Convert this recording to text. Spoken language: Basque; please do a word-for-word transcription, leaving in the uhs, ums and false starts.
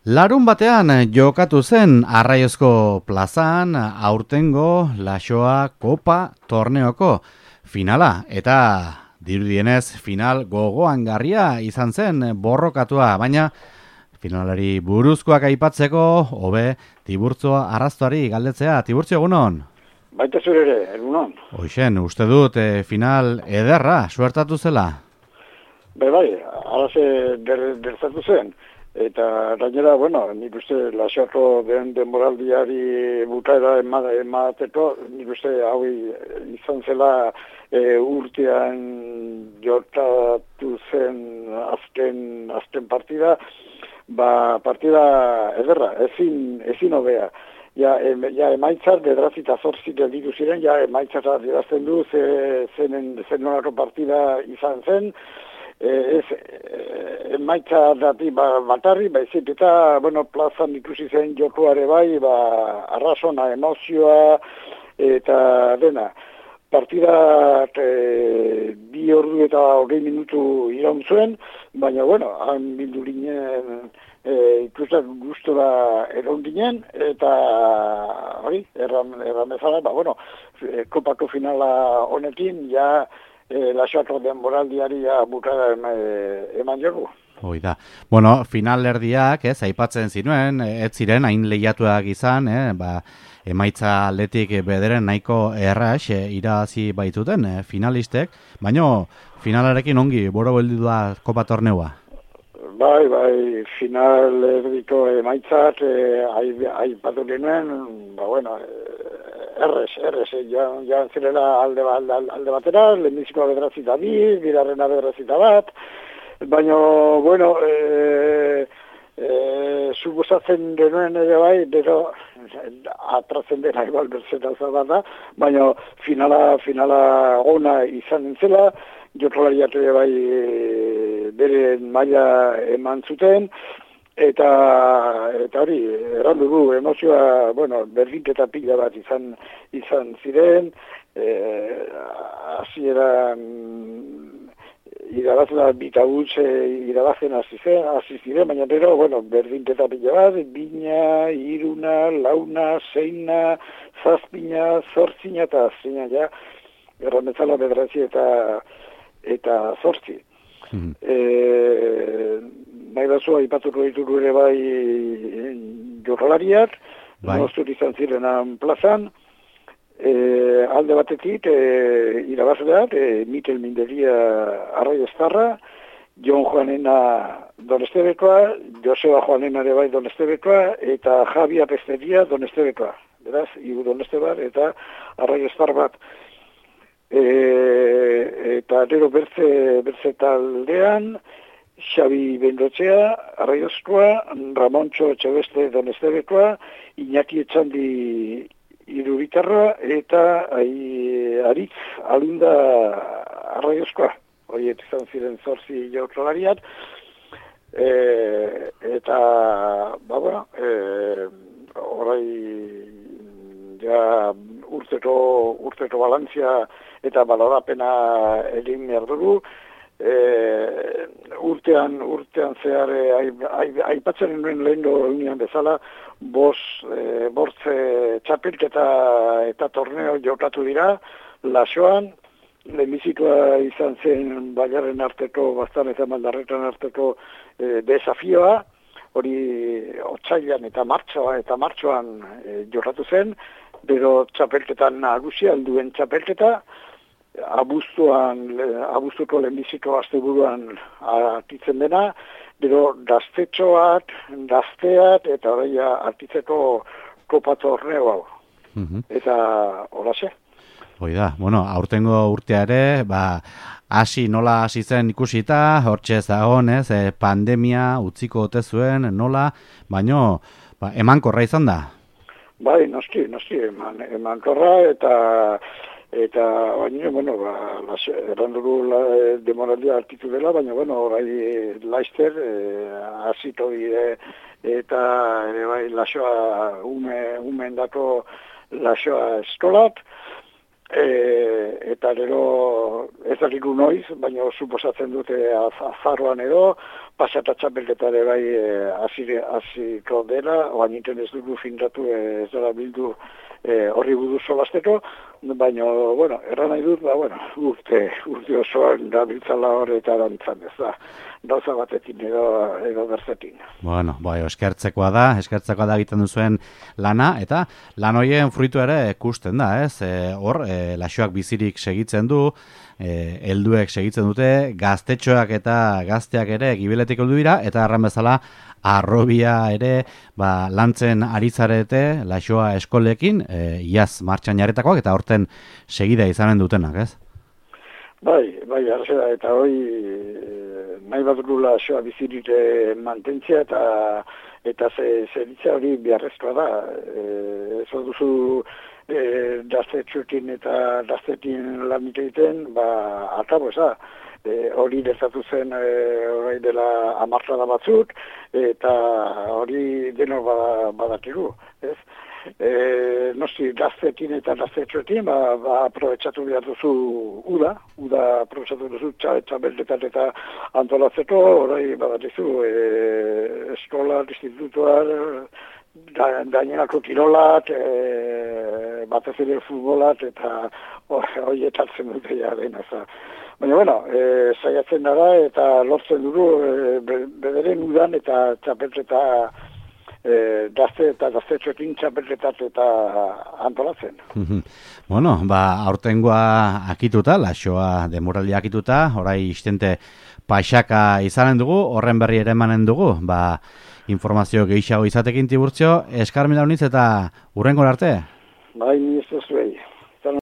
Larun batean jokatu zen Arraiozko plazan aurtengo Laxoa Kopa torneoko finala eta dirudienez final gogoangarria izan zen borrokatua, baina finalari buruzkoak aipatzeko hobe Tiburtzo Arrastoari galdetzea. Tiburtzo, egunon? Baita zure ere, egunon. Hoixen, uste dut eh, final ederra suertatu zela? Be bai, araze derzatu zen. Eta gainera, bueno, nik uste Laxoko den denboraldiari bukaera emateko, nik uste hau izan zela e, urtean jokatu zen azken, azken partida, ba partida ederra, ezin, ezin hobea. Ja, em, ja emaitzat bedrazita zortzi gelditu ziren, ja emaitzat adierazten du ze, zenen, zenolako partida izan zen. Ez, emaitza dati ba, batarri, baizik eta, bueno, plazan ikusi zen jokoare bai, ba, arrazona, emozioa, eta dena. Partida e, bi ordu eta hogei minutu iraun zuen, baina, bueno, han bildu ginen, e, ikustak gustora eron ginen, eta, hori, erran, erran bezala, ba, bueno, kopako finala honekin, ja, E, Laxoako denboraldiari bukara eman jogu. Hoi da. Bueno, finalerdiak, ez, aipatzen zinuen, ez ziren hain lehiatuak izan, eh, ba, emaitza atletik bederen nahiko erraz eh, irabazi baituten eh, finalistek, baina finalarekin ongi boro beldu da kopa torneua. Bai, bai, final erdiko emaitzak eh, aipatu genuen, ba, bueno, errez, errez, joan ja zirela alde, alde, alde batera, lehenbizikoa bedrazita bi, bigarrena bedrazita bat, baina, bueno, e, e, suposatzen genuen ere bai, dero, atratzen dena igual berzeta bat da, baina finala, finala ona izan entzela, jokolariak ere bai e, bere maila eman zuten, Eta, eta hori, errandu du, emozioa, bueno, berdinketa pila bat izan, izan ziren, hasieran e, irabazena bitabutze irabazen hasi zen, hasi ziren, baina bero, bueno, berdinketa pila bat, bina, iruna, launa, zeina, zazpina, zortzina eta azina, ja, errametzala bedratzi eta, eta zortzi. Mm-hmm. E, nahi bazua ipatuko ditugu ere bai jokalariak, bai. Moztur izan zirenan plazan, e, alde batetik e, irabazleak, e, Mikel Minderia Arraioztarra, Jon Juanena Donestebekoa, Joseba Juanena ere bai Donestebekoa, eta Javi Apesteria Donestebekoa. Beraz, Ibu Donestebar eta Arraioztar bat. E, eta gero bertze, bertze taldean, Xabi Bendotzea, Arraiozkoa, Ramontxo Etxebeste Donestebekoa, Iñaki Etxandi Irubitarra, eta ai, Aritz Alunda Arraiozkoa. Horiet izan ziren zorzi jokalariak. E, eta, ba, bueno, e, orai, ja, urteko, urteko balantzia eta balorapena egin behar dugu. E, urtean urtean zehar aipatzen nuen lehengo unian bezala bos, e, bortze txapelketa eta torneo jokatu dira Laxoan, lehenbizikoa izan zen Baiaren arteko, Baztan eta Maldarretan arteko e, desafioa, hori otsailean eta martxoan eta martxoan e, jokatu zen, bero txapelketan nagusia, helduen txapelketa, abuztuan, abuztuko lehenbiziko asteburuan artitzen dena, gero gaztetxoak, gazteak, eta hori artitzeko kopa torneo hau. Mm-hmm. Eta holaxe. Hoi da, bueno, aurtengo urteare, ba, hasi nola hasi zen ikusita, hortxe zagon, ez, eh, pandemia utziko ote zuen, nola, baino, ba, emankorra izan da? Bai, noski, noski, eman, emankorra, eta eta baina, bueno, ba, errandugu demoraldia artitu dela, baina, bueno, orai Laizter, hasiko e, dire, eta ere bai Laxoa ume, umendako Laxoa eskolat, e, eta gero ez dakigu noiz, baina suposatzen dute azaroan edo, pasata txapelketare bai hasiko dela, oan iten ez dugu findatu ez dara bildu e, horri buruz solasteko, baina, bueno, erran nahi dut, ba, bueno, urte, urte osoan da biltzala hori eta dantzan ez da, gauza batekin edo, edo berzetin. Bueno, bai, eskertzekoa da, eskertzekoa da egiten duzuen lana, eta lan horien fruitu ere ikusten da, ez? E, hor, e, laxoak bizirik segitzen du, e, helduek segitzen dute, gaztetxoak eta gazteak ere gibiletik heldu dira, eta erran bezala, arrobia ere ba, lantzen ari zarete laxoa eskolekin, e, iaz martxan jarretakoak, eta horten segida izanen dutenak, ez? Bai, bai, arrezera, eta hoi nahi bat du laxoa bizirik mantentzia eta eta zeritza hori biharrezkoa da. E, ez duzu e, daztetxoekin eta daztetin lan egiten, ba, atabo eza. E, hori dezatu zen e, hori dela amartada batzuk, eta hori deno badakigu, ez? E, noski, gaztetin eta gaztetxoetin, ba, ba aprobetsatu behar duzu uda, uda aprobetsatu duzu txabeldetan eta antolatzeko, hori badakizu, e, eskola, institutuak, gainerako kirolat, e, batez ere futbolat, eta hori etartzen dute jaren, ez da. Baina, bueno, e, saiatzen dara eta lortzen dugu e, bederen udan eta txapelketa e, gazte eta gaztetxoekin txapelketat eta antolatzen. Bueno, ba, aurtengoa akituta, laxoa demoraldia akituta, orai istente paixaka izanen dugu, horren berri ere emanen dugu, ba, informazio gehiago izatekin Tiburtzio, eskar mila uniz eta hurrengo arte? Bai, ni